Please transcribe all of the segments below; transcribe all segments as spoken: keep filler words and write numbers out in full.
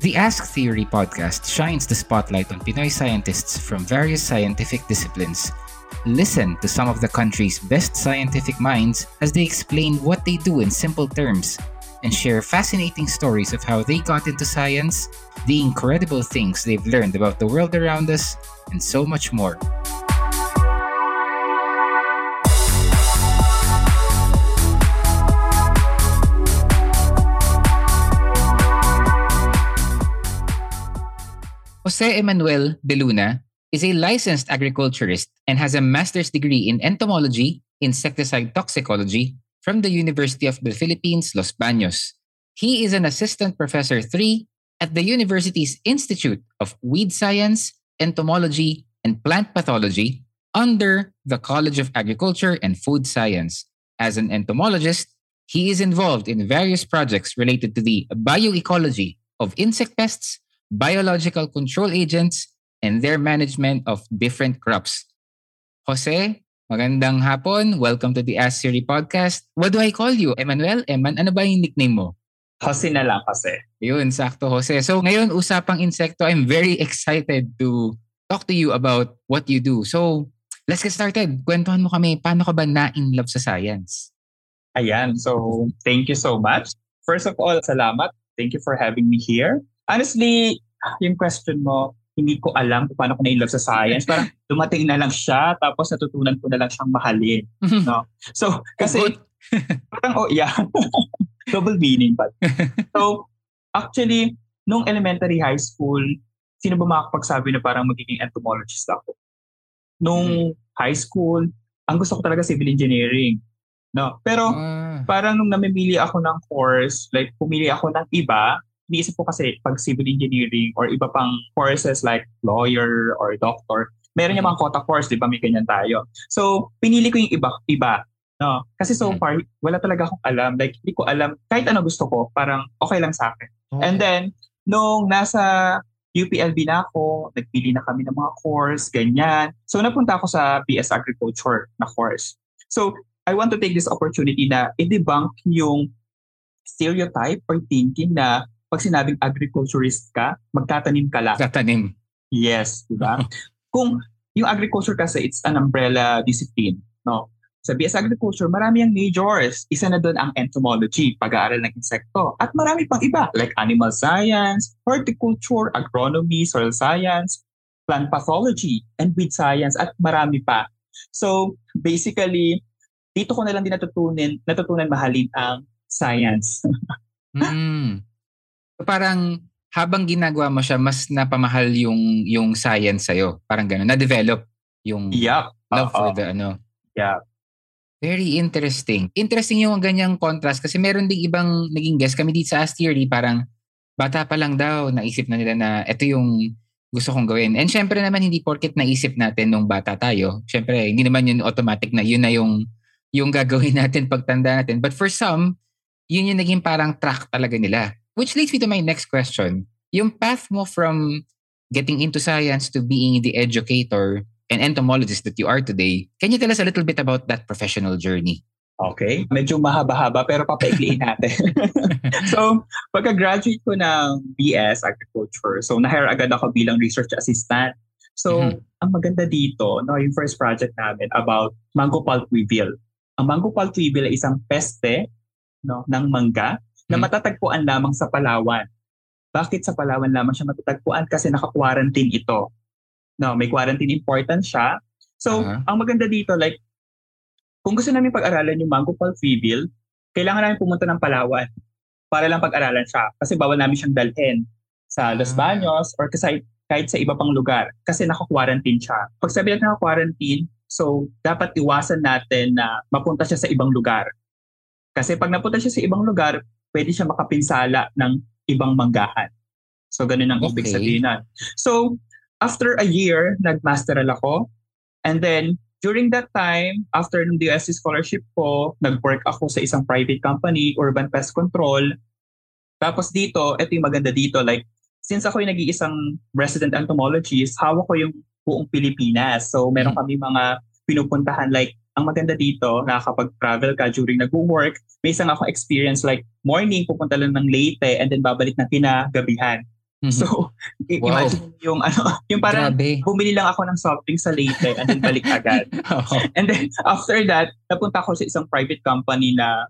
The Ask Theory podcast shines the spotlight on Pinoy scientists from various scientific disciplines. Listen to some of the country's best scientific minds as they explain what they do in simple terms and share fascinating stories of how they got into science, the incredible things they've learned about the world around us, and so much more. Jose Emanuel de Luna is a licensed agriculturist and has a master's degree in entomology, insecticide toxicology from the University of the Philippines, Los Baños. He is an assistant professor three at the university's Institute of Weed Science, Entomology, and Plant Pathology under the College of Agriculture and Food Science. As an entomologist, he is involved in various projects related to the bioecology of insect pests, biological control agents, and their management of different crops. Jose, magandang hapon. Welcome to the Ask Theory podcast. What do I call you? Emmanuel? Eman? Ano ba yung nickname mo? Jose na lang, Jose. Yun, sakto, Jose. So ngayon, usapang insekto, I'm very excited to talk to you about what you do. So let's get started. Kwentuhan mo kami, paano ka ba na-in-love sa science? Ayan, so thank you so much. First of all, salamat. Thank you for having me here. Honestly, yung question mo, hindi ko alam kung paano ko na-in-love sa science. Parang dumating na lang siya, tapos natutunan ko na lang siyang mahalin. No? So, kasi, parang, oh, yeah. Double meaning. But. So, actually, nung elementary high school, sino ba makakapagsabi na parang magiging entomologist ako? Nung mm-hmm. high school, ang gusto ko talaga civil engineering. No? Pero, uh. parang nung namimili ako ng course, like, pumili ako ng iba, iniisip ko kasi pag civil engineering or iba pang courses like lawyer or doctor, meron yung mga quota course, di ba? May ganyan tayo. So, pinili ko yung iba, iba. No? Kasi so far, wala talaga akong alam. Like, hindi ko alam, kahit ano gusto ko, parang okay lang sa akin. Oh. And then, nung nasa U P L B na ako, nagpili na kami ng mga course, ganyan. So, napunta ako sa B S Agriculture na course. So, I want to take this opportunity na i-debunk yung stereotype or thinking na pag sinabing agriculturist ka, magtatanim ka lang. Magtatanim. Yes, di ba? Kung yung agriculture kasi, it's an umbrella discipline. No? Sa B S Agriculture, marami ang majors. Isa na doon ang entomology, pag-aaral ng insekto. At marami pang iba, like animal science, horticulture, agronomy, soil science, plant pathology, and weed science, at marami pa. So, basically, dito ko na lang din natutunan, natutunan mahalin ang science. mm. Parang habang ginagawa mo siya, mas napamahal yung yung science sa'yo. Parang gano'n. Na-develop yung yep. love Uh-oh. for the ano. Yeah. Very interesting. Interesting yung ganyang contrast kasi meron ding ibang naging guest kami dito sa Ask Theory. Parang bata pa lang daw, naisip na nila na ito yung gusto kong gawin. And syempre naman hindi porket naisip natin nung bata tayo. Syempre hindi naman yun automatic na yun na yung, yung gagawin natin pagtanda natin. But for some, yun yung naging parang track talaga nila. Which leads me to my next question. Yung path mo from getting into science to being the educator and entomologist that you are today, can you tell us a little bit about that professional journey? Okay. Medyo mahaba-haba pero papaikliin natin. So, pagka-graduate ko ng B S Agriculture, so na-hire agad ako bilang research assistant. So, mm-hmm. ang maganda dito, no, yung first project namin about mango pulp weevil. Ang mango pulp weevil ay isang peste, no, ng mangga na matatagpuan lamang sa Palawan. Bakit sa Palawan lamang siya matatagpuan? Kasi naka-quarantine ito. No, may quarantine important siya. So, uh-huh. ang maganda dito, like, kung gusto namin pag-aralan yung mango pulp weevil, kailangan namin pumunta ng Palawan para lang pag-aralan siya. Kasi bawal namin siyang dalhin sa Los Baños or kasi kahit sa iba pang lugar kasi naka-quarantine siya. Pag sabi natin naka-quarantine, so dapat iwasan natin na mapunta siya sa ibang lugar. Kasi pag napunta siya sa ibang lugar, pwede siya makapinsala ng ibang manggahan. So, ganun ang okay. ibig sabihin na. So, after a year, nag-masteral ako. And then, during that time, after ng D S C scholarship ko, nag-work ako sa isang private company, Urban Pest Control. Tapos dito, ito yung maganda dito. Like, since ako yung nag-iisang resident entomologist, hawak ko yung buong Pilipinas. So, meron kami mga pinupuntahan like ang maganda dito, nakakapag-travel ka during nag-work, may isang ako experience like morning, pupunta lang ng Leyte and then babalik na kinagabihan. Mhm. So, i- Wow. imagine yung ano, yung parang Grabe. bumili lang ako ng soft drink sa Leyte and then balik agad. Oo. And then after that, napunta ako sa isang private company na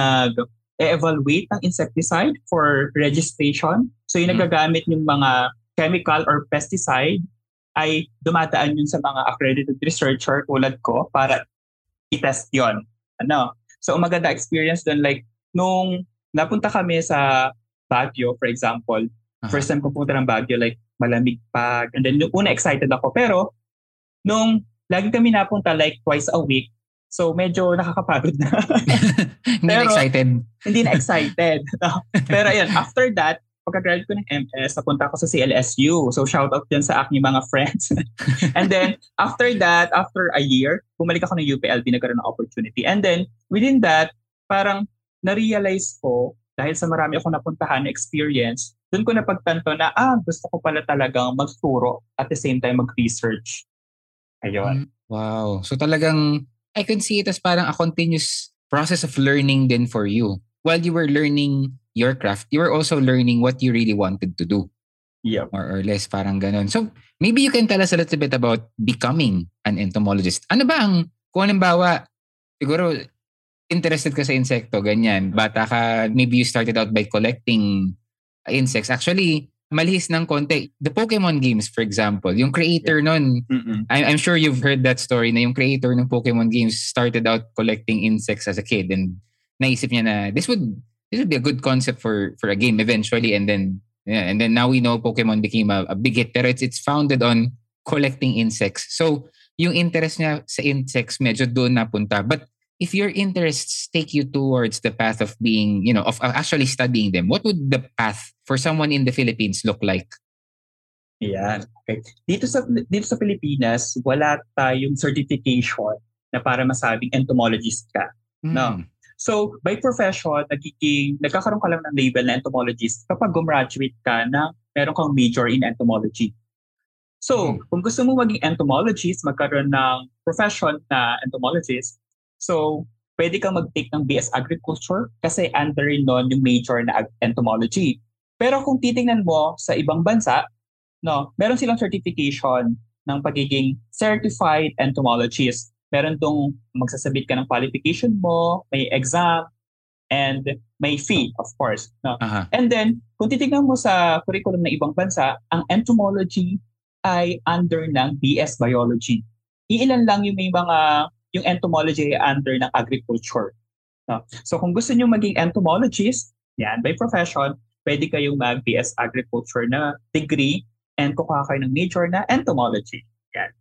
nag-evaluate ng insecticide for registration. So yung Mhm. nagagamit yung mga chemical or pesticide ay dumadaan yun sa mga accredited researcher tulad ko para i-test yun. Ano? So ang maganda experience doon, like nung napunta kami sa Baguio, for example, Aha. first time ko pumunta ng Baguio, like malamig pa. And then yung una excited ako. Pero nung lagi kami napunta like twice a week, so medyo nakakapagod na. Hindi na Pero- excited. Hindi na excited. No? Pero ayun, after that, pagka-graduate ko ng M S, napunta ako sa C L S U. So shout out din sa aking mga friends. And then after that, after a year, bumalik ako ng U P L B, nagkaroon ng opportunity. And then within that, parang na-realize ko, dahil sa marami ako napuntahan na experience, doon ko napagtanto na, ah, gusto ko pala talagang magturo at the same time mag-research. Ayun. Mm, Wow. So talagang, I can see it as parang a continuous process of learning din for you. While you were learning your craft, you were also learning what you really wanted to do. Yep. More or less, parang ganun. So, maybe you can tell us a little bit about becoming an entomologist. Ano ba ang, kung halimbawa, siguro, interested ka sa insekto, ganyan. Bata ka, maybe you started out by collecting insects. Actually, malihis ng konti. The Pokemon games, for example, yung creator nun, Mm-mm. I- I'm sure you've heard that story na yung creator ng Pokemon games started out collecting insects as a kid and naisip niya na this would this would be a good concept for for a game eventually, and then yeah, and then now we know Pokemon became a, a big hit, pero it's it's founded on collecting insects. So yung interest niya sa insects medyo doon napunta. But if your interests take you towards the path of being, you know, of actually studying them, what would the path for someone in the Philippines look like? Yan. Okay. Dito sa dito sa Pilipinas, wala tayong certification na para masabing entomologist ka. No. Hmm. So, by profession, nagiging nagkakaroon ka lang ng label na entomologist kapag gumraduate ka na meron kang major in entomology. So, Hmm. kung gusto mo maging entomologist, magkaroon ng profession na entomologist, so pwede kang mag-take ng B S Agriculture kasi under rin nun yung major na ag- entomology. Pero kung titingnan mo sa ibang bansa, no, meron silang certification ng pagiging certified entomologist. Meron tong magsasabit ka ng qualification mo, may exam, and may fee, of course. No? Aha. And then, kung titignan mo sa curriculum ng ibang bansa, ang entomology ay under ng B S Biology. Iilan lang yung may mga, yung entomology ay under ng agriculture. No? So kung gusto nyo maging entomologist, yan, by profession, pwede kayong mag-B S Agriculture na degree and kukuha kayo ng major na entomology. Yan.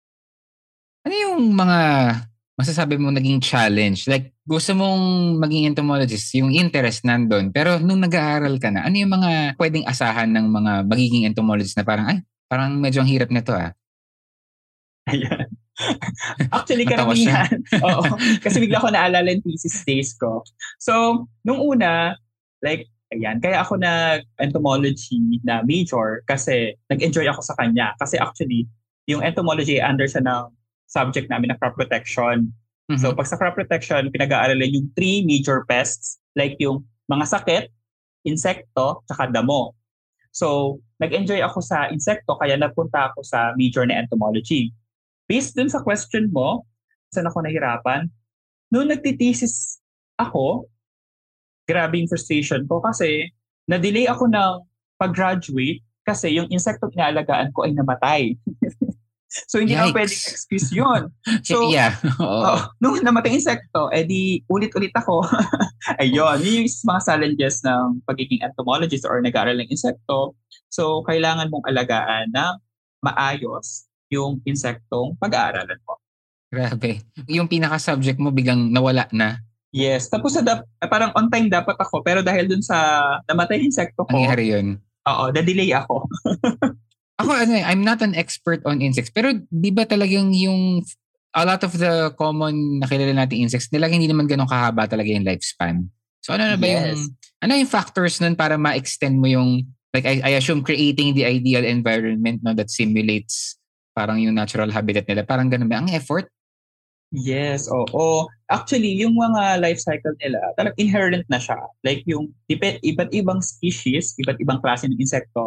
Ano yung mga masasabi mo naging challenge? Like, gusto mong maging entomologist, yung interest nandun, pero nung nag-aaral ka na, ano yung mga pwedeng asahan ng mga magiging entomologist na parang, ay, parang medyo ang hirap nito ah. Ayan. Actually, Matawa siya. karamihan. Oo. Kasi bigla ko naalala yung thesis days ko. So, nung una, like, ayan, kaya ako nag-entomology na major kasi nag-enjoy ako sa kanya. Kasi actually, yung entomology under sa ng subject namin na crop protection. Mhm. So, pag sa crop protection, pinag-aaralan yung three major pests, like yung mga sakit, insekto, tsaka damo. So, nag-enjoy ako sa insekto, kaya napunta ako sa major na entomology. Based dun sa question mo, saan ako nahirapan? Noong nagtitesis ako, grabe yung frustration ko kasi na-delay ako ng pag-graduate kasi yung insektong inaalagaan ko ay namatay. So, hindi naman Yikes. pwedeng excuse yun. So, yeah. Oo. oh, nung namatay insekto, edi ulit-ulit ako. Ayun, yun yung mga challenges ng pagiging entomologist or nag-aaral ng insekto. So, kailangan mong alagaan ng maayos yung insektong pag-aaralan mo. Grabe. Yung pinaka-subject mo biglang nawala na. Yes, tapos sa dap- parang on time dapat ako, pero dahil dun sa namatay insekto ko, Nangyari yun. oo, na-delay ako. Ako, ano eh, I'm not an expert on insects. Pero di ba talagang yung a lot of the common nakilala nating insects, nila hindi naman ganun kahaba talaga yung lifespan. So ano na ba Yes. yung, ano yung factors nun para ma-extend mo yung, like I, I assume creating the ideal environment no, that simulates parang yung natural habitat nila. Parang ganun ba? Ang effort? Yes, oo. Actually, yung mga life cycle nila, talagang inherent na siya. Like yung dip- iba't ibang species, iba't ibang klase ng insekto,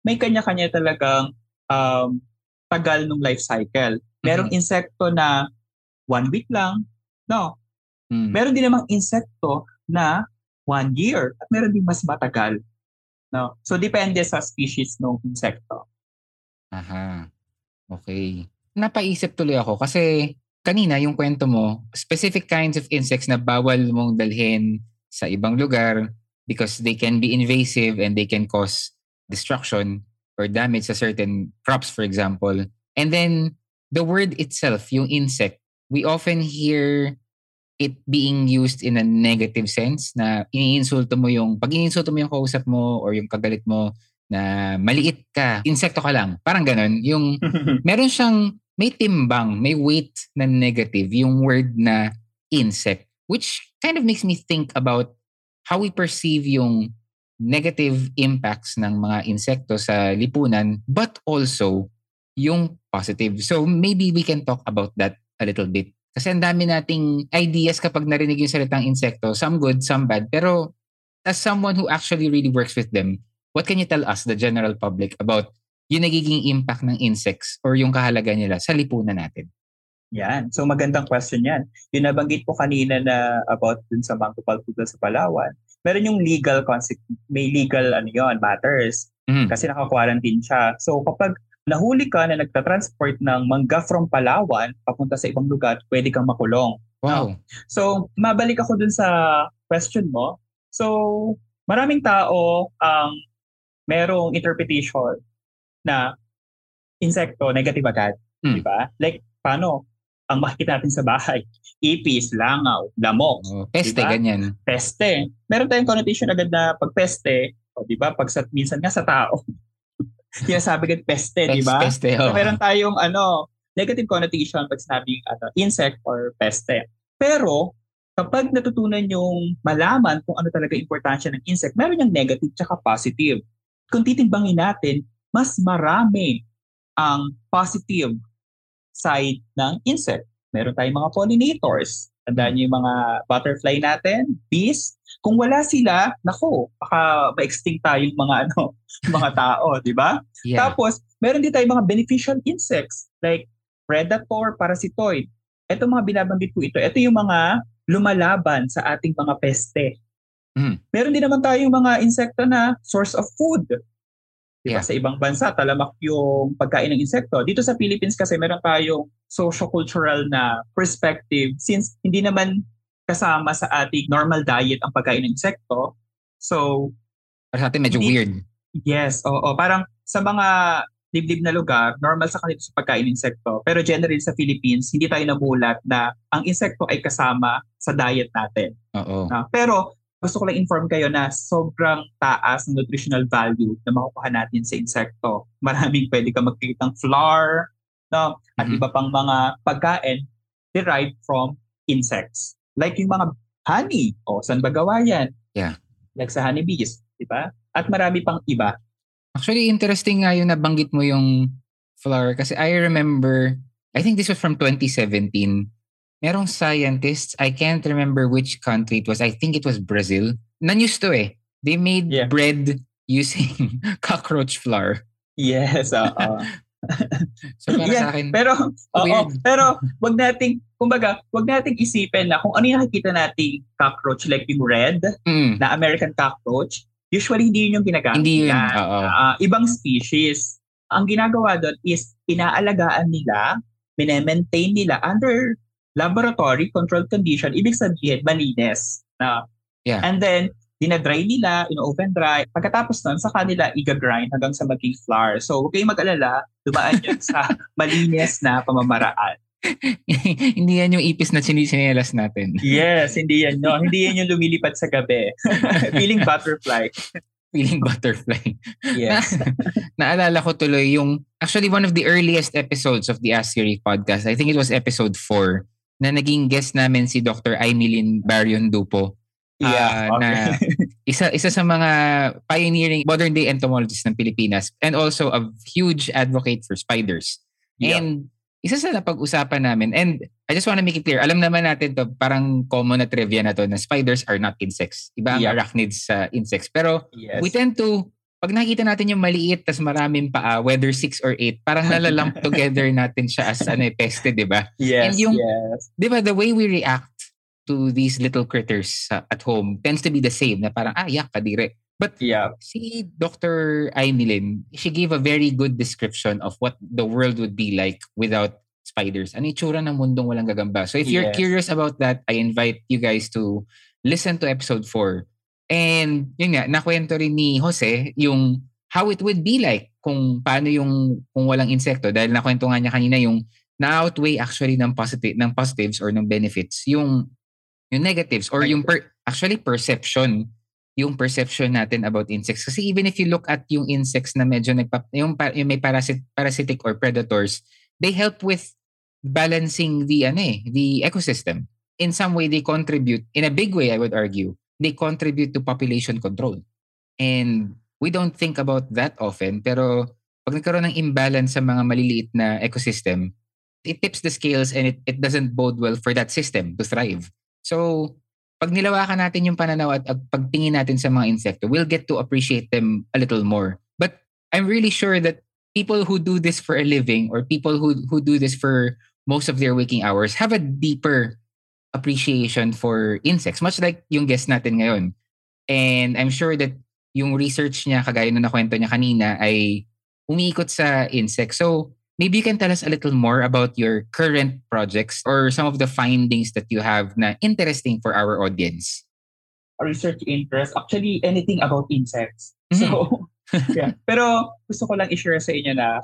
may kanya-kanya talagang um, tagal ng life cycle. Merong mm-hmm. insekto na one week lang, no? Mm. Meron din namang insekto na one year at meron din mas matagal. No? So, depende sa species ng insekto. Aha. Okay. Napaisip tuloy ako kasi kanina yung kwento mo, specific kinds of insects na bawal mong dalhin sa ibang lugar because they can be invasive and they can cause destruction or damage sa certain crops, for example. And then, the word itself, yung insect, we often hear it being used in a negative sense na iniinsulto mo yung, pag iniinsulto mo yung kausap mo or yung kagalit mo na maliit ka, insekto ka lang. Parang ganon. Yung, meron siyang, may timbang, may weight na negative, yung word na insect, which kind of makes me think about how we perceive yung negative impacts ng mga insekto sa lipunan, but also yung positive. So maybe we can talk about that a little bit. Kasi ang dami nating ideas kapag narinig yung salitang insekto, some good, some bad. Pero as someone who actually really works with them, what can you tell us, the general public, about yung nagiging impact ng insects or yung kahalaga nila sa lipunan natin? Yan. So magandang question yan. Yung nabanggit ko kanina na about dun sa Mangkupal Pugad sa Palawan, meron yung legal consequence, may legal ano yun, matters. Mm. Kasi naka-quarantine siya. So kapag nahuli ka na nagtatransport ng mangga from Palawan papunta sa ibang lugar, pwede kang makulong. Wow. No? So, mabalik ako dun sa question mo. So, maraming tao ang um, merong interpretation na insekto, negative agad. Hmm. Di ba? Like, paano? Ang makikita natin sa bahay, ipis, langaw, lamok. Oh, peste, diba? Ganyan. Peste. Meron tayong connotation agad na pag peste, o di ba, pag sa, minsan nga sa tao, sinasabi agad peste, di ba? Peste, oh. So meron tayong ano, negative connotation pag sinabing ano, insect or peste. Pero kapag natutunan yung malaman kung ano talaga importansya ng insect, meron yung negative tsaka positive. Kung titimbangin natin, mas marami ang positive side ng insect. Meron tayong mga pollinators. Tandaan niyo yung mga butterfly natin, bees. Kung wala sila, naku, baka ma-extinct tayong mga ano, mga tao, di ba? Yeah. Tapos, meron din tayong mga beneficial insects like predator, parasitoid. Ito mga binabanggit ko ito. Ito yung mga lumalaban sa ating mga peste. Mm. Meron din naman tayong mga insekto na source of food. Diba? Yeah. Sa ibang bansa, talamak yung pagkain ng insekto. Dito sa Philippines kasi meron tayong socio-cultural na perspective since hindi naman kasama sa ating normal diet ang pagkain ng insekto. So, para sa atin medyo hindi, weird. Yes, oo. Parang sa mga liblib na lugar, normal sa kanila sa pagkain ng insekto. Pero generally sa Philippines, hindi tayo namulat na ang insekto ay kasama sa diet natin. Oo. Uh, pero gusto ko lang inform kayo na sobrang taas ng nutritional value na makukuha natin sa insekto. Maraming pwede ka magkikita ng flour, no? At mm-hmm. iba pang mga pagkain derived from insects. Like yung mga honey, o saan ba gawa yan? Yeah. Like sa honeybees, di ba? At marami pang iba. Actually, interesting nga yung nabanggit mo yung flour kasi I remember, I think this was from twenty seventeen, merong scientists, I can't remember which country it was. I think it was Brazil. Na-news to eh. They made yeah. bread using cockroach flour. Yes, oo. So para yeah, sa akin, pero, oo, pero wag nating, kumbaga, wag nating isipin na kung ano yung nakikita nating cockroach, like yung red, mm. na American cockroach, usually hindi yun yung ginagamit. Hindi yun, oo. Uh, ibang species. Ang ginagawa doon is inaalagaan nila, minemaintain nila under laboratory controlled condition, ibig sabihin malinis. Na, yeah. And then, dinadry nila, in-oven dry. Pagkatapos nun, sa kanila i-grind hanggang sa maging flour. So, huwag kayong mag-alala, dumaan yun sa malinis na pamamaraan. Hindi yan yung ipis na sinisinelas natin. Yes, hindi yan yun. Hindi yan yung lumilipad sa gabi. Feeling butterfly. Feeling butterfly. Yes. Na, naalala ko tuloy yung, actually one of the earliest episodes of the Ask Siri podcast, I think it was episode four, na naging guest namin si Doctor Aimilin Barion Dupo. Yeah, uh, okay. Na isa isa sa mga pioneering modern day entomologists ng Pilipinas and also a huge advocate for spiders. Yeah. And isa sa napag-usapan namin, and I just want to make it clear, alam naman natin to, parang common na trivia na to, na spiders are not insects. Iba ang yeah. arachnids sa insects. Pero yes. we tend to pag nakita natin yung maliit tas maraming paa, whether six or eight, parang nalalump together natin siya as ano, eh, peste, di ba? And Yes, yung, yes. di ba, the way we react to these little critters uh, at home tends to be the same, na parang, ah, yak, kadire. But Yeah. si Doctor Aimilin, she gave a very good description of what the world would be like without spiders. Ano yung tsura ng mundong walang gagamba? So if you're Yes. curious about that, I invite you guys to listen to episode four. And yun nga, nakwento rin ni Jose yung how it would be like kung paano yung kung walang insekto, dahil nakwento nga niya kanina yung na-outweigh actually ng positive ng positives or ng benefits yung yung negatives or yung per, actually perception yung perception natin about insects. Kasi even if you look at yung insects na medyo nagpa, yung, yung may parasit, parasitic or predators, they help with balancing the ano eh, the ecosystem. In some way, they contribute, in a big way, I would argue, they contribute to population control. And we don't think about that often, pero pag nagkaroon ng imbalance sa mga maliliit na ecosystem, it tips the scales and it, it doesn't bode well for that system to thrive. So, pag nilawakan natin yung pananaw at, at pagtingin natin sa mga insekto, we'll get to appreciate them a little more. But I'm really sure that people who do this for a living or people who who do this for most of their waking hours have a deeper appreciation for insects, much like yung guest natin ngayon. And I'm sure that yung research niya, kagaya nung nakwento niya kanina, ay umiikot sa insects. So, maybe you can tell us a little more about your current projects or some of the findings that you have na interesting for our audience. Research interest, actually anything about insects. Mhm. So, yeah. Pero gusto ko lang i-share sa inyo na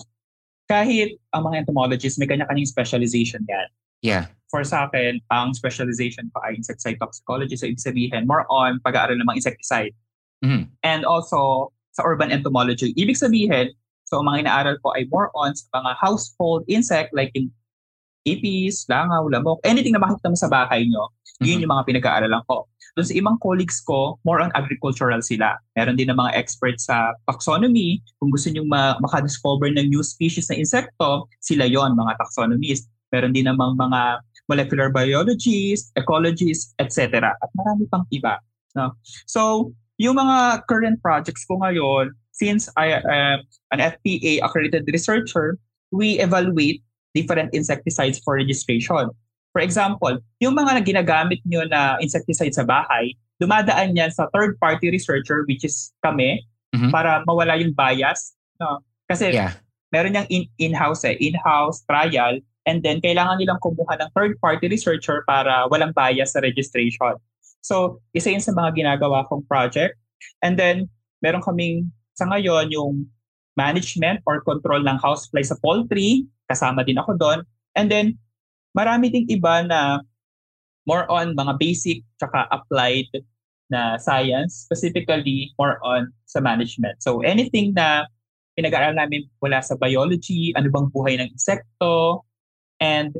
kahit ang mga entomologists may kanya-kanyang specialization yan. Yeah. For sa akin, ang specialization ko ay insecticide toxicology. So, ibig sabihin, more on pag-aaral ng mga insecticide. Mhm. And also, sa urban entomology. Ibig sabihin, so ang mga inaaral ko ay more on sa mga household insect like in ipis, langaw, lamok, anything na makikita mo sa bahay nyo, yun Mhm. yung mga pinag-aaralan ko. Doon sa ibang colleagues ko, more on agricultural sila. Meron din ng mga experts sa taxonomy. Kung gusto nyo ma- makadiscover ng new species na insekto, sila yon mga taxonomists. Meron din namang mga molecular biologists, ecologists, et cetera. At marami pang iba. No? So, yung mga current projects ko ngayon, since I am an F P A accredited researcher, we evaluate different insecticides for registration. For example, yung mga ginagamit nyo na insecticide sa bahay, dumadaan yan sa third-party researcher, which is kami, Mhm. para mawala yung bias. No? Kasi Yeah. meron yung in- in-house eh, in-house trial, and then kailangan nilang kumuha ng third-party researcher para walang bias sa registration. So, isa yun sa mga ginagawa kong project. And then, meron kaming sa ngayon yung management or control ng housefly sa poultry. Kasama din ako doon. And then, marami ding iba na more on mga basic tsaka applied na science, specifically more on sa management. So, anything na pinag-aaral namin mula sa biology, ano bang buhay ng insekto, and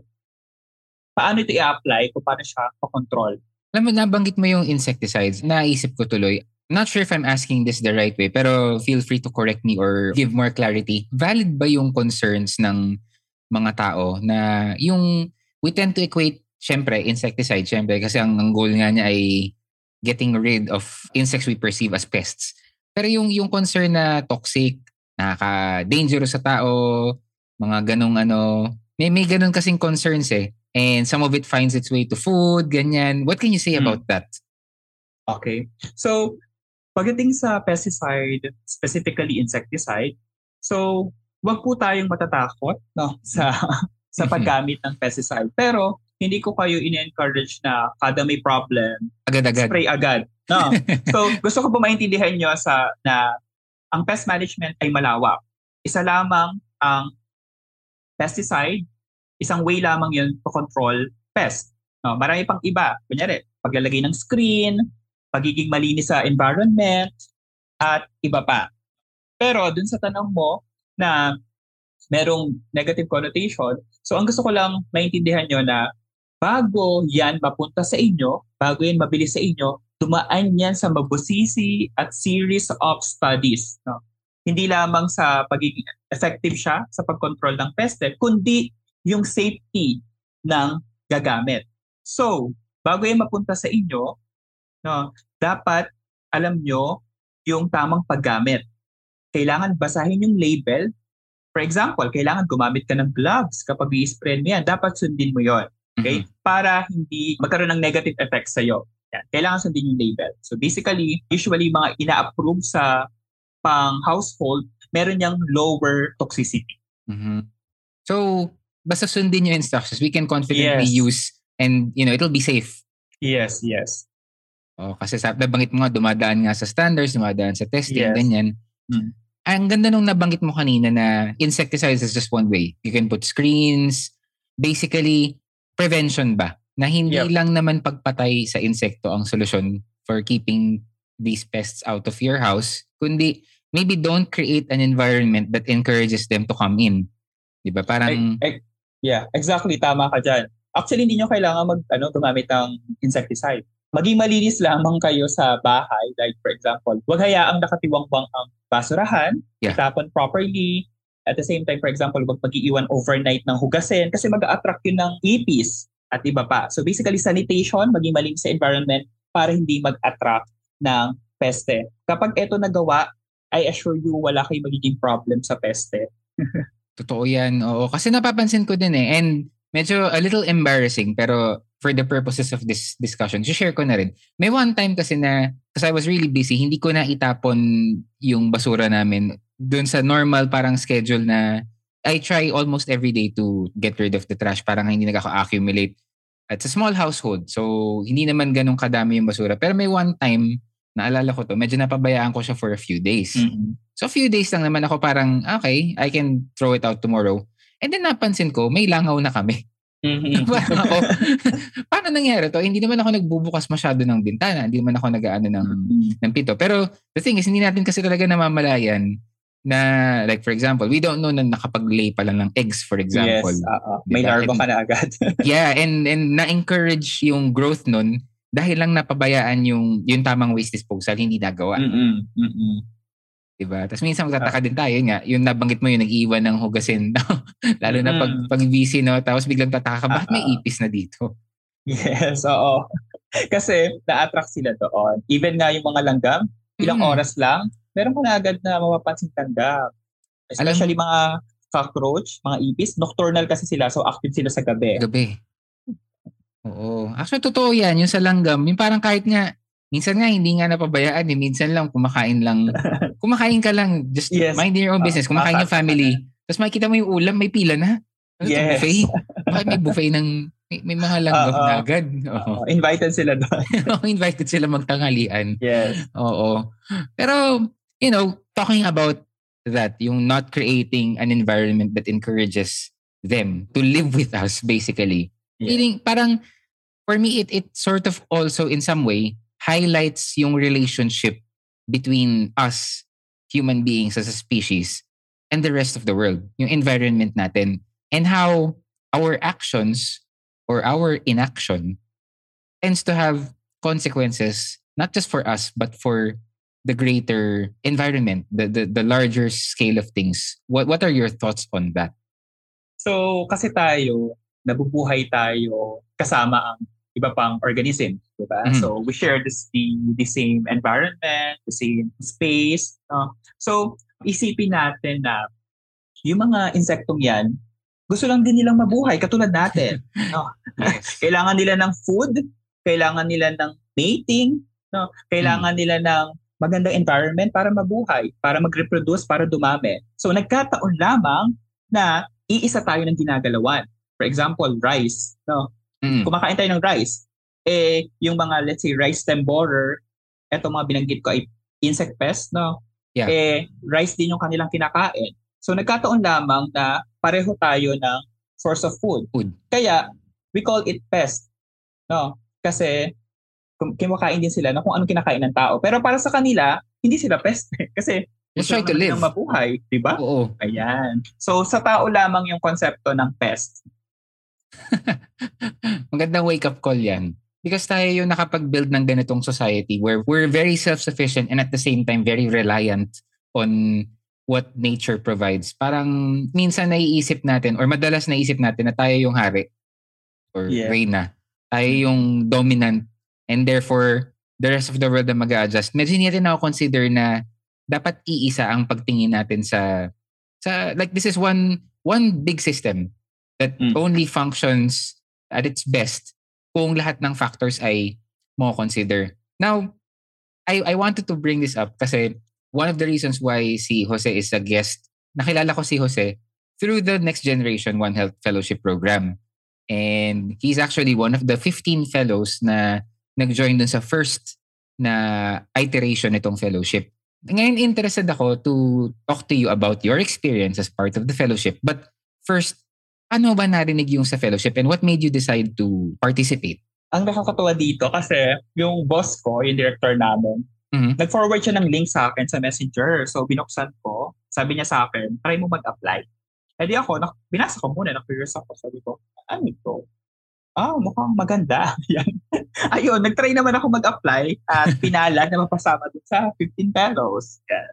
paano ito i-apply kung paano siya pa-control. Alam mo, nabanggit mo yung insecticides. Naisip ko tuloy, I'm not sure if I'm asking this the right way, pero feel free to correct me or give more clarity. Valid ba yung concerns ng mga tao na yung we tend to equate, syempre, insecticide, syempre, kasi ang, ang goal nga niya ay getting rid of insects we perceive as pests. Pero yung, yung concern na toxic, nakaka-dangerous sa tao, mga ganong ano, may, may ganon kasing concerns eh. And some of it finds its way to food, ganyan. What can you say Hmm. about that? Okay. So, pagdating sa pesticide, specifically insecticide, so wag po tayong matatakot no sa sa paggamit ng pesticide. Pero hindi ko kayo in-encourage na kada may problem, Agad-agad. spray agad. No. So, gusto ko po maintindihan nyo sa na ang pest management ay malawak. Isa lamang ang pesticide, isang way lamang yun to control pest. No, marami pang iba. Kunyari, paglalagay ng screen, pagiging malinis sa environment, at iba pa. Pero dun sa tanong mo na merong negative connotation, so ang gusto ko lang maintindihan nyo na bago yan mapunta sa inyo, bago yan mabilis sa inyo, dumaan yan sa mabusisi at series of studies. No? Hindi lamang sa pagiging effective siya sa pag-control ng peste, kundi yung safety ng gagamit. So, bago yan mapunta sa inyo, no, dapat alam nyo yung tamang paggamit. kailangan basahin yung label. For example, kailangan gumamit ka ng gloves kapag i-spray mo yan. Dapat sundin mo yon. Okay? Mm-hmm. Para hindi magkaroon ng negative effects sa'yo. Yan. Kailangan sundin yung label. So basically, usually mga ina-approve sa pang household, meron niyang lower toxicity. Mm-hmm. So, basta sundin yung instructions, we can confidently yes. use and, you know, it'll be safe. Yes, yes. Oh, kasi sa nabanggit mo nga, dumadaan nga sa standards, dumadaan sa testing, yes. ganyan. Hmm. Ang ganda nung nabanggit mo kanina na insecticides is just one way. You can put screens, basically, prevention ba? Na hindi yep. lang naman pagpatay sa insekto ang solusyon for keeping these pests out of your house, kundi maybe don't create an environment that encourages them to come in. Diba? Parang... I, I, yeah, exactly. Tama ka dyan. Actually, hindi nyo kailangan mag, ano, gumamit ng insecticide. Maging malinis lamang kayo sa bahay. Like, for example, huwag hayaang nakatiwangwang ang basurahan, yeah. itapon properly. At the same time, for example, huwag mag-iiwan overnight ng hugasin kasi mag-a-attract yun ng ipis at iba pa. So basically, sanitation, maging malinis sa environment para hindi mag-attract ng peste. Kapag ito nagawa, I assure you, wala kayong magiging problem sa peste. Totoo yan. Oo. Kasi napapansin ko din eh. And medyo a little embarrassing pero for the purposes of this discussion, share ko na rin. May one time kasi na, kasi I was really busy, hindi ko na itapon yung basura namin dun sa normal parang schedule na I try almost every day to get rid of the trash parang hindi nagkaka-accumulate. It's a small household, so hindi naman ganun kadami yung basura. Pero may one time, naalala ko to, medyo napabayaan ko siya for a few days. Mm-hmm. So a few days lang naman ako parang, okay, I can throw it out tomorrow. And then napansin ko, may langaw na kami. Mm-hmm. Parang ako, paano nangyari to? Hindi naman ako nagbubukas masyado ng bintana. Hindi naman ako nag-ano ng, mm-hmm. ng pito. Pero the thing is, hindi natin kasi talaga namamalayan na, like for example, we don't know na nakapag-lay pala ng eggs, for example. Yes, uh-uh. May larva ka na agad. Yeah, and, and na-encourage yung growth nun dahil lang napabayaan yung, yung tamang waste disposal, hindi nagawa. Mm-mm. Mm-mm. Diba? Tapos minsan magtataka din tayo, yun nga, yung nabanggit mo yung nag-iwan ng hugasin, lalo na pag, pag busy, no? Tapos biglang tataka ka, bakit may ipis na dito? Yes, oo. Kasi na-attract sila doon. Even nga yung mga langgam, ilang mm. oras lang, meron ka na agad na mapapansing langgam. Especially Alam, mga cockroach, mga ipis, nocturnal kasi sila, so active sila sa gabi. Gabi. Oo. Actually, totoo yan. Yung sa langgam, yung parang kahit nga, minsan nga, hindi nga napabayaan. Eh. Minsan lang, kumakain lang. Kumakain ka lang. Just yes. minding your own business. Kumakain yung family. Tapos makikita mo yung ulam, may pila na. Ano yes. buffet? Bakit may buffet ng, may, may mga langgam na agad? Oo. Invited sila doon. Invited sila magtanghalian. Yes. Oo. Pero, you know, talking about that, yung not creating an environment that encourages them to live with us, basically. Yeah. Feeling, parang, for me, it it sort of also, in some way, highlights yung relationship between us, human beings as a species, and the rest of the world, yung environment natin, and how our actions or our inaction tends to have consequences, not just for us, but for the greater environment, the, the, the larger scale of things. What, what are your thoughts on that? So, kasi tayo, nabubuhay tayo kasama ang iba pang organism, diba? Mm-hmm. So we share this, the the same environment, the same space. No? So isipin natin na yung mga insektong yan, gusto lang din nilang mabuhay katulad natin. No? Yes. Kailangan nila ng food, kailangan nila ng mating, no? Kailangan mm. nila ng magandang environment para mabuhay, para mag-reproduce, para dumami. So nagkataon lamang na iisa tayo ng ginagalawan. For example, rice, no? Mm. Kumakain tayo ng rice. Eh, yung mga, let's say, rice stem borer, eto mga binanggit ko ay insect pest, no? Yeah. Eh, rice din yung kanilang kinakain. So, nagkataon lamang na pareho tayo ng source of food. Food. Kaya, we call it pest, no? Kasi, kumakain din sila na kung anong kinakain ng tao. Pero para sa kanila, hindi sila pest. Kasi, just try to live. Mabuhay, di ba? Oo. Ayan. So, sa tao lamang yung konsepto ng pest. Magandang wake-up call yan. Because tayo yung nakapag-build ng ganitong society where we're very self-sufficient and at the same time very reliant on what nature provides. Parang minsan naiisip natin or madalas naiisip natin na tayo yung hari or yeah. reyna. Tayo yung dominant and therefore the rest of the world na mag-a-adjust. Medyo hindi natin ako consider na dapat iisa ang pagtingin natin sa sa like this is one one big system that Mm. only functions at its best kung lahat ng factors ay mo consider. Now, I I wanted to bring this up kasi one of the reasons why si Jose is a guest, nakilala ko si Jose through the Next Generation One Health Fellowship Program. And he's actually one of the fifteen fellows na nag-join dun sa first na iteration nitong fellowship. Ngayon, interested ako to talk to you about your experience as part of the fellowship. But first, ano ba narinig yung sa fellowship and what made you decide to participate? Ang nakakatuwa dito kasi yung boss ko, yung director namin, Mhm. nag-forward siya ng link sa akin sa Messenger. So binuksan ko, sabi niya sa akin, try mo mag-apply. Eh di ako, nak- binasa ko muna, na-curious ako. Sabi ko, ano ito? Ah, mukhang maganda. Yan. Ayun, nag-try naman ako mag-apply at pinala na mapasama dun sa fifteen fellows. Yan.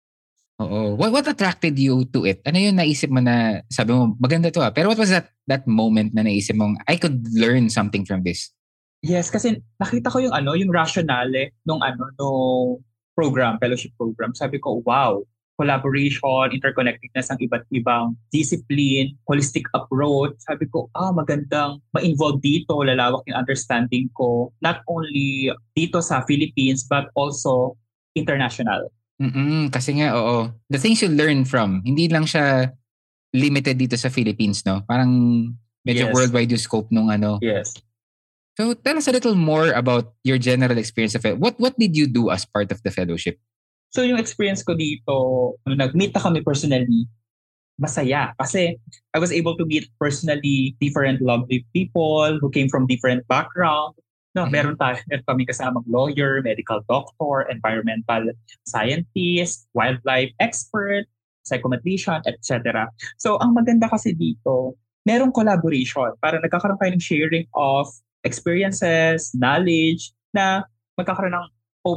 Oo. What, what attracted you to it? Ano yung naisip mo na sabi mo, maganda to ah. Pero what was that that moment na naisip mong, I could learn something from this? Yes, kasi nakita ko yung ano, yung rationale nung ano, nung program, fellowship program. Sabi ko, wow, collaboration, interconnectedness ng iba't ibang discipline, holistic approach. Sabi ko, ah, magandang ma-involve dito, lalawak yung understanding ko, not only dito sa Philippines, but also international. Mm-mm, kasi nga, oo. The things you learn from, hindi lang siya limited dito sa Philippines, no? Parang medyo Yes. worldwide yung scope nung ano. Yes. So tell us a little more about your general experience of it. What what did you do as part of the fellowship? So yung experience ko dito, nung nag-meet na kami personally, masaya. Kasi I was able to meet personally different lovely people who came from different backgrounds. No, Mhm. meron tayo, meron kami kasamang lawyer, medical doctor, environmental scientist, wildlife expert, psychometrician, et cetera. So ang maganda kasi dito, merong collaboration para nagkakaroon kayo ng sharing of experiences, knowledge, na magkakaroon ng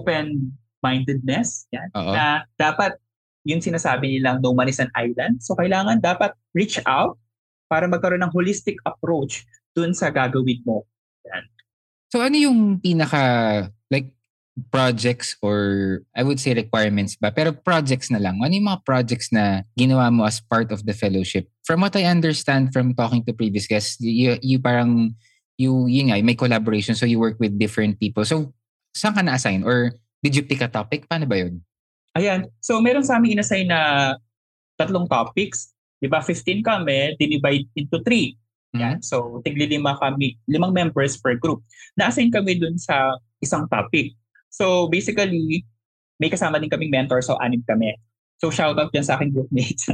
open-mindedness. Yan, Oo. na dapat yung sinasabi nilang no man is an island. So kailangan dapat reach out para magkaroon ng holistic approach dun sa gagawin mo. Yan. So ano yung pinaka like projects or I would say requirements ba? Pero projects na lang. Ano yung mga projects na ginawa mo as part of the fellowship? From what I understand from talking to previous guests, you, you parang you yun nga, may collaboration so you work with different people. So saan ka na-assign? Or did you pick a topic? Paano ba yun? Ayan. So meron sa amin inassign na tatlong topics. Di ba, fifteen kami, dinivide into three. Yan. So, tigli lima kami, limang members per group. Na-assign kami dun sa isang topic. So, basically, may kasama din kaming mentor, so anim kami. So, shoutout dyan sa aking groupmates.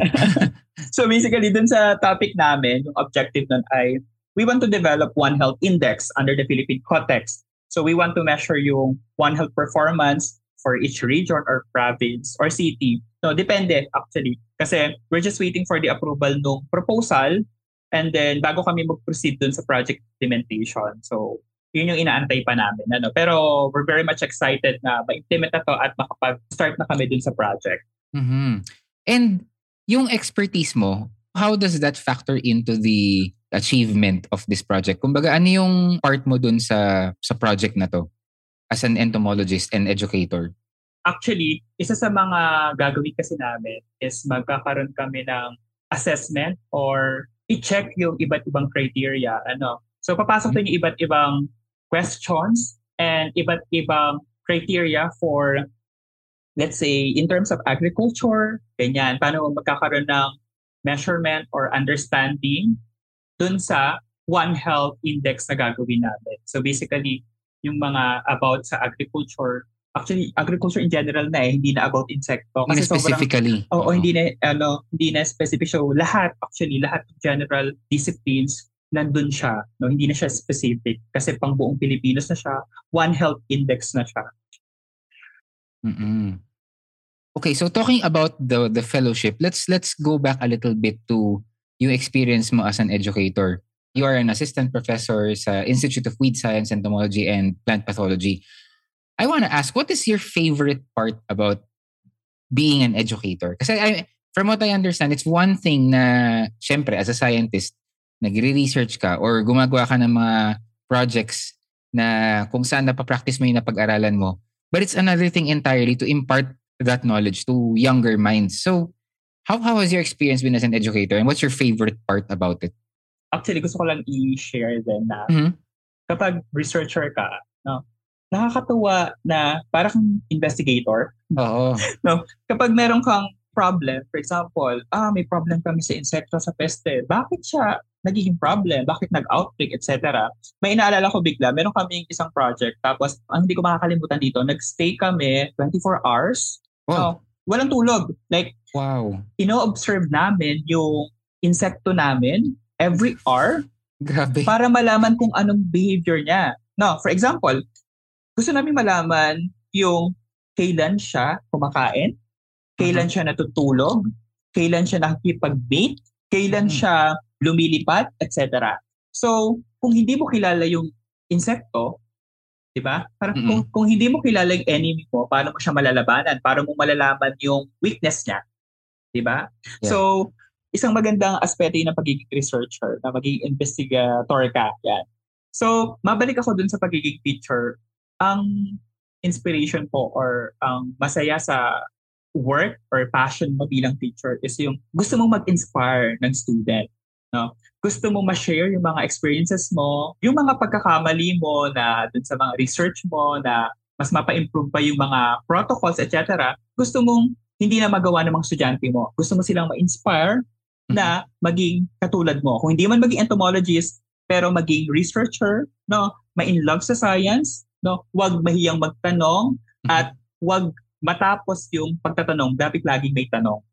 So, basically, dun sa topic namin, yung objective nun ay, we want to develop One Health Index under the Philippine context. So, we want to measure yung One Health performance for each region or province or city. No, depende actually. Kasi we're just waiting for the approval ng proposal. And then, bago kami mag-proceed dun sa project implementation. So, yun yung inaantay pa namin. Ano? Pero, we're very much excited na ma-implement na to at makapag-start na kami dun sa project. Mm-hmm. And yung expertise mo, how does that factor into the achievement of this project? Kumbaga, ano yung part mo dun sa, sa project na to as an entomologist and educator? Actually, isa sa mga gagawin kasi namin is magkakaroon kami ng assessment or i-check yung iba't ibang criteria. Ano? So, papasok din yung iba't ibang questions and iba't ibang criteria for, let's say, in terms of agriculture, ganyan, paano magkakaroon ng measurement or understanding dun sa One Health Index na gagawin namin. So, basically, yung mga about sa agriculture, actually, agriculture in general na eh, hindi na about insekto. Hindi na specifically. Sobrang, oo, hindi na, ano, hindi na specific. So, lahat, actually, lahat ng general disciplines, nandun siya. No? Hindi na siya specific. Kasi pang buong Pilipinas na siya. One Health Index na siya. Mm-mm. Okay, so talking about the the fellowship, let's let's go back a little bit to yung experience mo as an educator. You are an assistant professor sa Institute of Weed Science, Entomology, and Plant Pathology. I want to ask, what is your favorite part about being an educator? Kasi I, from what I understand, it's one thing na, syempre, as a scientist, nagre-research ka or gumagawa ka ng mga projects na kung saan napapractice mo yung napag-aralan mo. But it's another thing entirely to impart that knowledge to younger minds. So, how how has your experience been as an educator, and what's your favorite part about it? Actually, gusto ko lang i-share din na Mm-hmm. kapag researcher ka, no, nakakatuwa na parang investigator. Oo. No, kapag meron kang problem, for example, ah, may problem kami sa insekto sa peste. Bakit siya nagiging problem? Bakit nag-outbreak, et cetera. May inaalala ko bigla, meron kaming isang project, tapos ang hindi ko makakalimutan dito, nag-stay kami twenty-four hours. Wow. No, walang tulog. Like, Wow. ino-observe namin yung insekto namin every hour Grabe. para malaman kung anong behavior niya. No, for example, gusto namin malaman yung kailan siya kumakain, kailan Uh-huh. siya natutulog, kailan siya nakikipag-mate, kailan Mhm. siya lumilipat, et cetera. So, kung hindi mo kilala yung insekto, di ba? Parang Mm-mm. kung, kung hindi mo kilala yung enemy mo, paano mo siya malalabanan? Paano mo malalaman yung weakness niya? Di ba? Yeah. So, isang magandang aspeto yun ng pagiging researcher, na magiging investigator ka. Yan. So, mabalik ako dun sa pagiging teacher. Ang inspiration ko or ang masaya sa work or passion mo bilang teacher is yung gusto mong mag-inspire ng student. No? Gusto mo ma-share yung mga experiences mo, yung mga pagkakamali mo na dun sa mga research mo na mas mapa-improve pa yung mga protocols, et cetera. Gusto mong hindi na magawa ng mga estudyante mo. Gusto mo silang ma-inspire na maging katulad mo. Kung hindi man maging entomologist, pero maging researcher, no, ma-in-love sa science, no, wag mahiyang magtanong at wag matapos yung pagtatanong, dapat laging may tanong.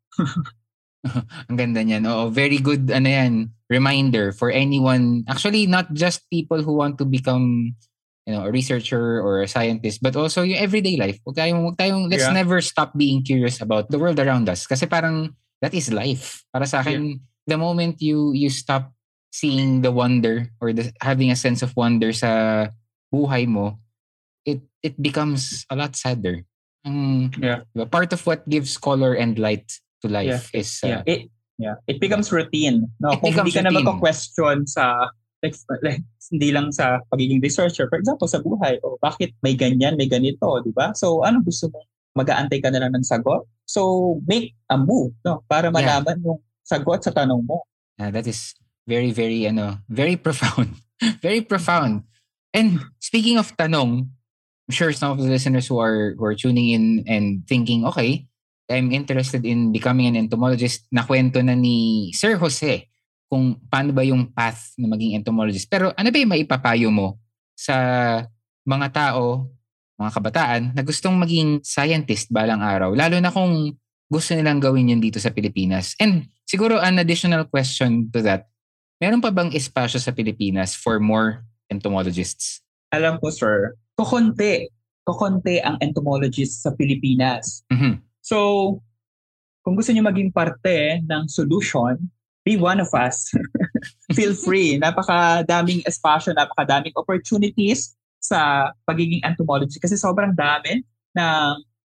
Ang ganda niyan. Oo, very good ano yan, reminder for anyone, actually not just people who want to become you know, a researcher or a scientist, but also yung everyday life. Huwag tayong, huwag tayong, let's Yeah. never stop being curious about the world around us. Kasi parang that is life. Para sa akin, the moment you you stop seeing the wonder or the, having a sense of wonder sa buhay mo, it it becomes a lot sadder. Um, Yeah. diba? Part of what gives color and light to life Yeah. is uh, Yeah. It yeah, it becomes routine. No, It kung hindi becomes ka na routine. magko-question sa like, like, hindi lang sa pagiging researcher, for example, sa buhay, o bakit may ganyan, may ganito, di ba? So, ano gusto mo? Mag-aantay ka na lang ng sagot? So, make a move, no? Para Yeah. malaman yung sagot sa tanong mo. Uh, that is very, very, ano, very profound. Very profound. And speaking of tanong, I'm sure some of the listeners who are who are tuning in and thinking, okay, I'm interested in becoming an entomologist. Nakwento na ni Sir Jose kung paano ba yung path na maging entomologist. Pero ano ba yung maipapayo mo sa mga tao, mga kabataan na gustong maging scientist balang araw? Lalo na kung gusto nilang gawin yun dito sa Pilipinas. And siguro an additional question to that, meron pa bang espasyo sa Pilipinas for more entomologists? Alam ko, sir, kukonti. Kukonti ang entomologists sa Pilipinas. Mm-hmm. So, kung gusto niyo maging parte ng solution, be one of us. Feel free. Napakadaming espasyo, napakadaming opportunities sa pagiging entomology kasi sobrang dami ng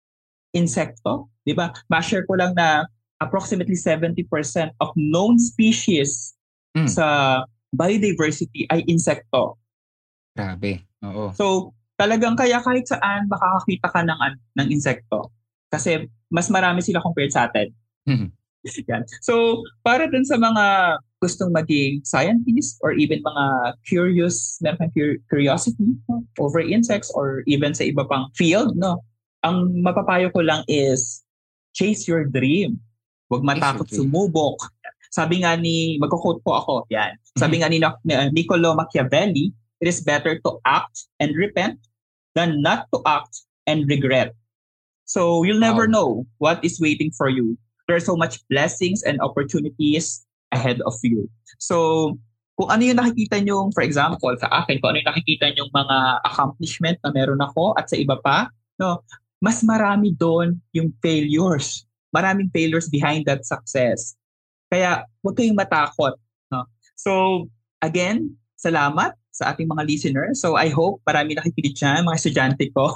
insekto. Di ba? Ma-share ko lang na approximately seventy percent of known species Mm. sa biodiversity ay insekto. Grabe. Oo. So, talagang kaya kahit saan makakakita ka ng, ng insekto. Kasi mas marami sila compared sa atin. Mm-hmm. Yan. So, para dun sa mga gustong maging scientist or even mga curious, meron kang curiosity no, over insects or even sa iba pang field, no? Ang mapapayo ko lang is chase your dream. Huwag matakot sumubok. Sabi nga ni, magko-quote po ako, yan. Sabi mm-hmm. nga ni uh, Niccolo Machiavelli, it is better to act and repent than not to act and regret. So you'll never wow. know what is waiting for you. There are so much blessings and opportunities ahead of you. So kung ano yung nakikita nyo, for example, sa akin, kung ano yung nakikita nyo mga accomplishment na meron ako at sa iba pa, no, mas marami doon yung failures. Maraming failures behind that success. Kaya huwag kayong matakot. No? So again, salamat sa ating mga listeners. So I hope marami nakikinig dyan, mga estudyante ko.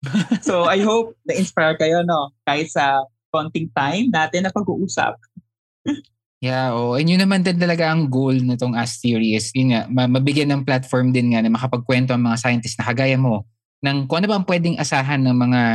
So I hope na-inspire kayo, no? Kahit sa konting time natin na pag-uusap. Yeah, oh. And yun naman din talaga ang goal na itong Ask Theory is, yun nga, mabigyan ng platform din nga na makapagkwento ang mga scientists na kagaya mo ng kung ano ba ang pwedeng asahan ng mga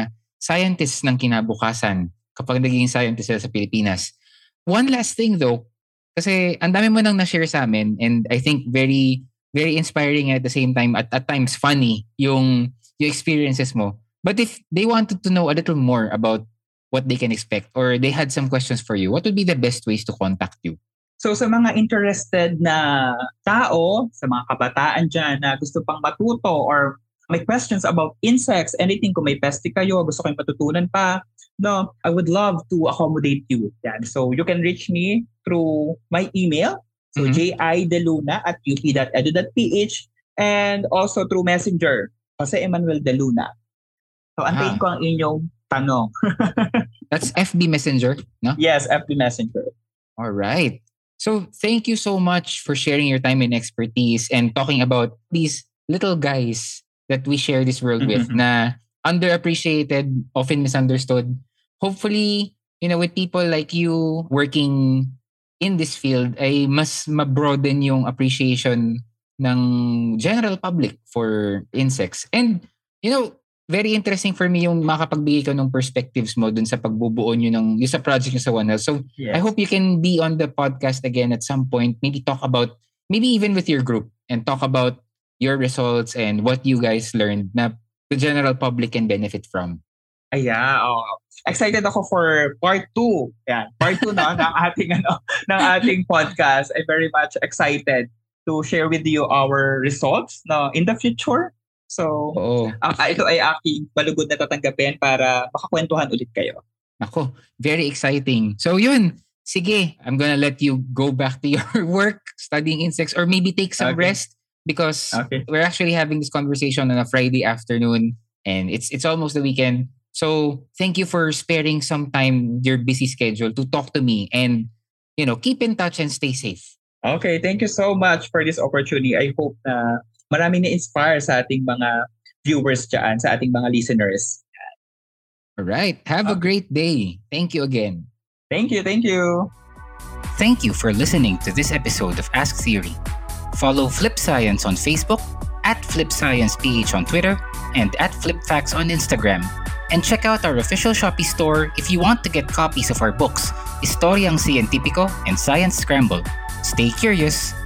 scientists ng kinabukasan kapag naging scientist sila sa Pilipinas. One last thing though, kasi ang dami mo nang na-share sa amin and I think very very inspiring and at the same time at at times funny yung yung experiences mo. But if they wanted to know a little more about what they can expect or they had some questions for you, what would be the best ways to contact you? So sa mga interested na tao, sa mga kabataan dyan na gusto pang matuto or may questions about insects, anything, kung may peste kayo, gusto kayong matutunan pa, no, I would love to accommodate you. Yan. So you can reach me through my email, so mm-hmm. jideluna at up dot edu dot ph, and also through Messenger, Jose Emmanuel De Luna. So antayin ah. ko ang inyong tanong. That's F B Messenger, no? Yes, F B Messenger. All right. So thank you so much for sharing your time and expertise and talking about these little guys that we share this world with mm-hmm. na underappreciated, often misunderstood. Hopefully, you know, with people like you working in this field, ay mas ma-broaden yung appreciation ng general public for insects. And, you know, very interesting for me yung makapagbigay ka ng perspectives mo dun sa pagbubuo nyo ng, yung sa project nyo sa One Health. So, yes. I hope you can be on the podcast again at some point, maybe talk about, maybe even with your group, and talk about your results and what you guys learned na the general public can benefit from. Aya, oh. Excited ako for part two. Yan, part two na ng ating ano, ng ating podcast. I'm very much excited to share with you our results no in the future. So, uh, ito ay aking balugod na tatanggapin para makakwentuhan ulit kayo. Ako, very exciting. So yun, sige, I'm gonna let you go back to your work, studying insects, or maybe take some okay. rest because okay. we're actually having this conversation on a Friday afternoon and it's it's almost the weekend. So thank you for sparing some time, your busy schedule, to talk to me and, you know, keep in touch and stay safe. Okay, thank you so much for this opportunity. I hope na maraming na-inspire sa ating mga viewers dyan, sa ating mga listeners. All right. Have okay. a great day. Thank you again. Thank you. Thank you. Thank you for listening to this episode of Ask Theory. Follow Flip Science on Facebook, at Flip Science P H on Twitter, and at FlipFacts on Instagram. And check out our official Shopee store if you want to get copies of our books, Historiang Científico and Science Scramble. Stay curious.